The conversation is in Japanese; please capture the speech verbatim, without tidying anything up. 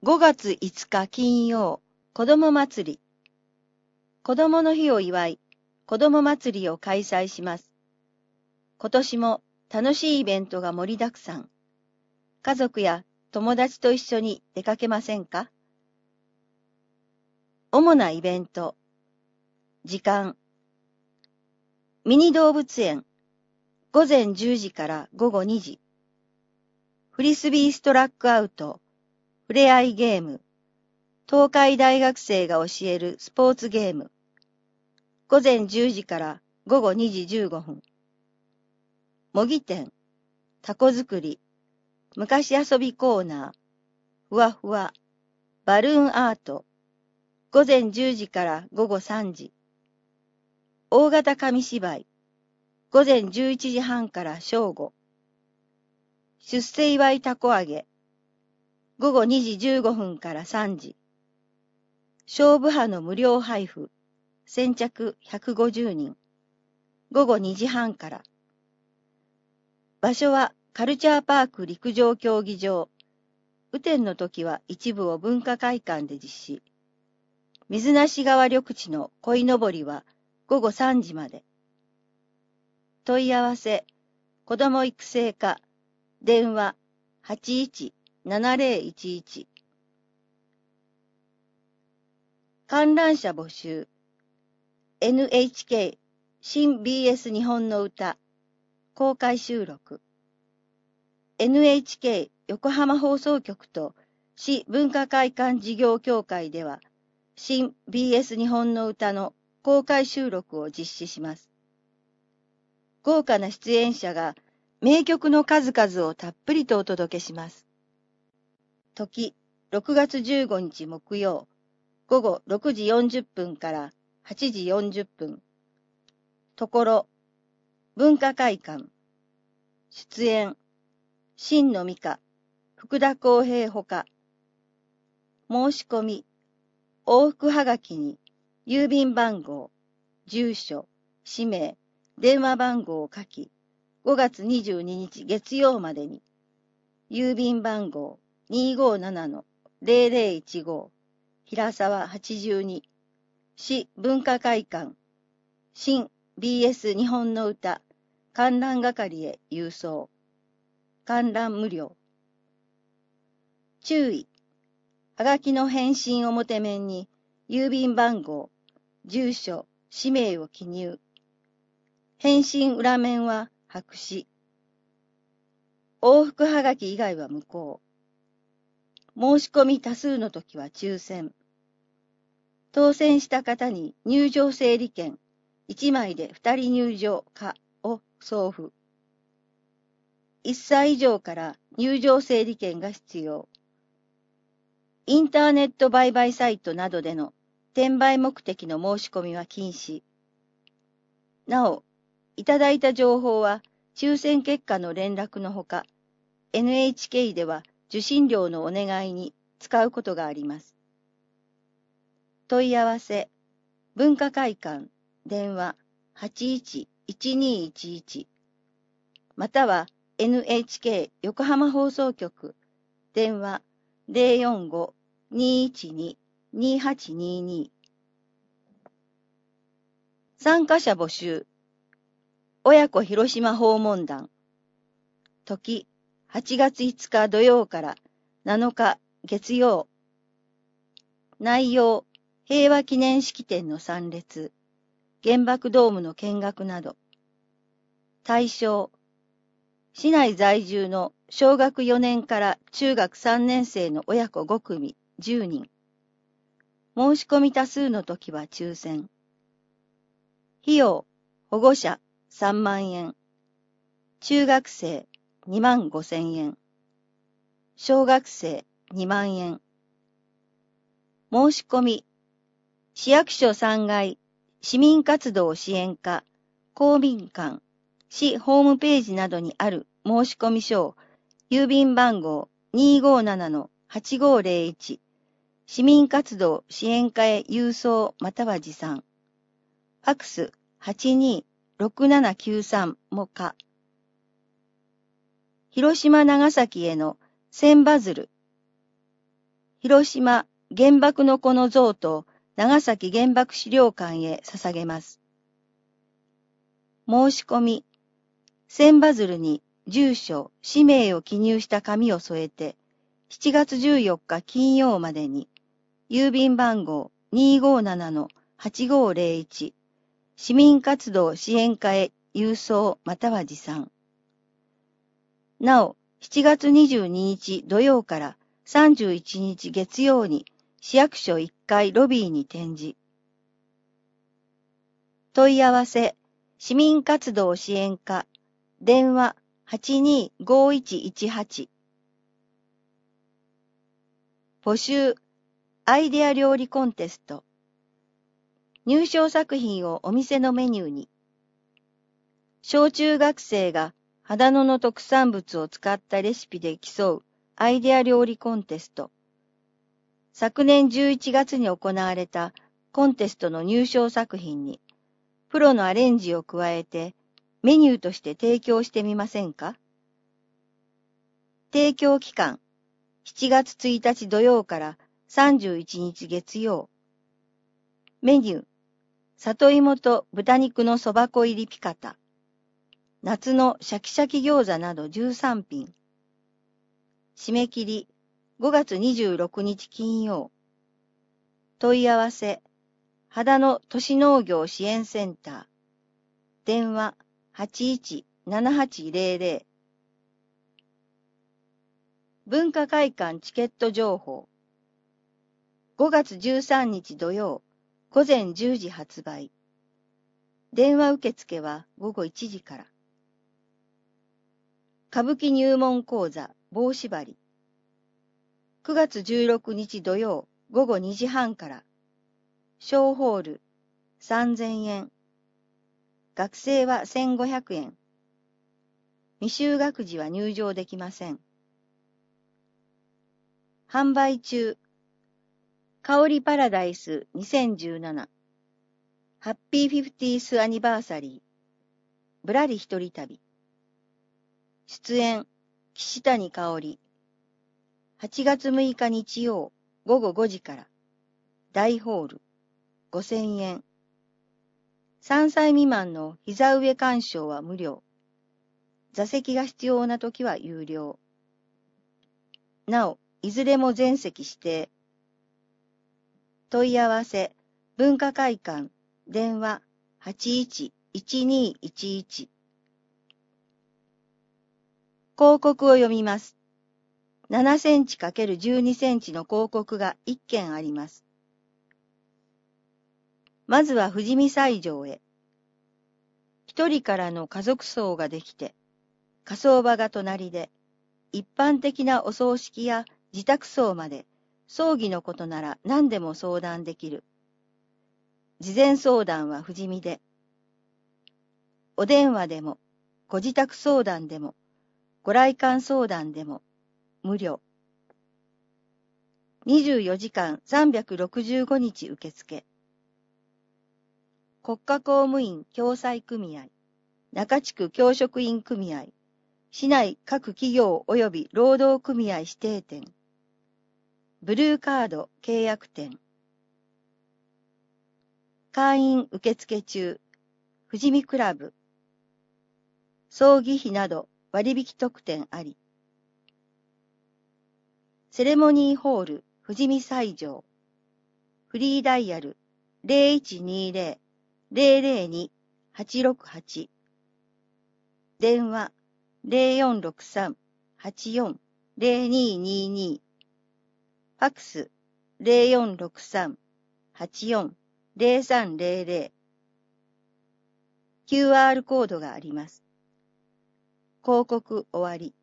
ごがついつか金曜、子ども祭り。子どもの日を祝い、子ども祭りを開催します。今年も楽しいイベントが盛りだくさん。家族や友達と一緒に出かけませんか？主なイベント。時間。ミニ動物園。ごぜんじゅうじからごごにじ。フリスビーストラックアウト。ふれあいゲーム。東海大学生が教えるスポーツゲーム。ごぜんじゅうじからごごにじじゅうごふん。模擬店。タコ作り。昔遊びコーナー。ふわふわ。バルーンアート。ごぜんじゅうじからごごさんじ。大型紙芝居。ごぜんじゅういちじはんから正午。出世祝いたこ揚げ。ごごにじじゅうごふんからさんじ。勝負派の無料配布。先着ひゃくごじゅうにん。ごごにじはんから。場所はカルチャーパーク陸上競技場。雨天の時は一部を文化会館で実施。水無川緑地の鯉のぼりはごごさんじまで。問い合わせ、子ども育成課、電話はちいちななぜろいちいち。観覧車募集。エヌエイチケー 新 ビーエス 日本の歌公開収録。エヌエイチケー 横浜放送局と市文化会館事業協会では新 ビーエス 日本の歌の公開収録を実施します。豪華な出演者が名曲の数々をたっぷりとお届けします。時、ろくがつじゅうごにち木曜、ごごろくじよんじゅっぷんからはちじよんじゅっぷん。ところ、文化会館。出演、新野美香、福田康平ほか。申し込み、往復はがきに、郵便番号、住所、氏名、電話番号を書き、ごがつにじゅうににち月曜までに、郵便番号 にーごーななのぜろぜろいちご、平沢はちじゅうに、市文化会館、新 ビーエス 日本の歌、観覧係へ郵送。観覧無料。注意。はがきの返信表面に、郵便番号、住所、氏名を記入。返信裏面は白紙。往復はがき以外は無効。申し込み多数の時は抽選。当選した方に入場整理券いちまいでふたり入場可を送付。いっさい以上から入場整理券が必要。インターネット売買サイトなどでの転売目的の申し込みは禁止。なお、いただいた情報は抽選結果の連絡のほか、エヌエイチケー では受信料のお願いに使うことがあります。問い合わせ、文化会館、電話はちいちいちにいちいち、または エヌエイチケー 横浜放送局、電話ぜろよんご にーいちに にーはちにーにー。参加者募集。親子広島訪問団。時、はちがついつか土曜からなのか月曜。内容、平和記念式典の参列、原爆ドームの見学など。対象、市内在住の小学よねんから中学さんねんせいの親子ごくみじゅうにん。申し込み多数の時は抽選。費用、保護者さんまんえん。中学生にまんごせんえん。小学生にまんえん。申し込み、市役所さんがい市民活動支援課公民館市ホームページなどにある申し込み書を郵便番号 にーごーななのはちごーぜろいち 市民活動支援課へ郵送または持参。ファクスはちにーろくななきゅうさんも可。広島長崎への千羽鶴。 広島原爆の子の像と長崎原爆資料館へ捧げます。申し込み、千羽鶴に住所、氏名を記入した紙を添えて、しちがつじゅうよっか金曜までに、郵便番号 にーごーななのはちごーぜろいち、市民活動支援課へ郵送または持参。なお、しちがつにじゅうににち土曜からさんじゅういちにち月曜に市役所いっかいロビーに展示。問い合わせ、市民活動支援課、電話 はちにーごーいちいちはち。募集、アイデア料理コンテスト。入賞作品をお店のメニューに。小中学生が秦野の特産物を使ったレシピで競うアイデア料理コンテスト。昨年じゅういちがつに行われたコンテストの入賞作品に、プロのアレンジを加えてメニューとして提供してみませんか？提供期間、しちがつついたち土曜からさんじゅういちにち月曜。メニュー、里芋と豚肉のそば粉入りピカタ。夏のシャキシャキ餃子などじゅうさんぴん。締め切り、ごがつにじゅうろくにち金曜。問い合わせ、秦野都市農業支援センター。電話 はちいちななはちぜろぜろ。文化会館チケット情報。ごがつじゅうさんにち土曜、ごぜんじゅうじ発売。電話受付はごごいちじから。歌舞伎入門講座棒縛り。くがつじゅうろくにち土曜、ごごにじはんから。小ホールさんぜんえん。学生はせんごひゃくえん。未就学児は入場できません。販売中。香りパラダイスにせんじゅうなな。ハッピーフィフティースアニバーサリー。ぶらり一人旅。出演、岸谷香織。はちがつむいか日曜、ごごごじから。大ホール、ごせんえん。さんさい未満の膝上鑑賞は無料。座席が必要なときは有料。なお、いずれも全席指定。問い合わせ、文化会館、電話 はちいちいちにいちいち。広告を読みます。ななセンチかけるじゅうにセンチの広告がいっけんあります。まずは富士見西条へ。一人からの家族葬ができて、火葬場が隣で、一般的なお葬式や自宅葬まで、葬儀のことなら何でも相談できる。事前相談は富士見で。お電話でも、ご自宅相談でも、ご来館相談でも、無料。にじゅうよじかんさんびゃくろくじゅうごにち受付。国家公務員共済組合、中地区教職員組合、市内各企業及び労働組合指定店、ブルーカード契約店。会員受付中、富士見クラブ。葬儀費など割引特典あり。セレモニーホール富士見西条。フリーダイヤル ゼロいちにーぜろ ゼロゼロに はちろくはち。電話 ゼロよんろくさん はちよん ゼロににに。ファックス ゼロよんろくさん はちよん ゼロさんゼロゼロ。キューアール コードがあります。広告終わり。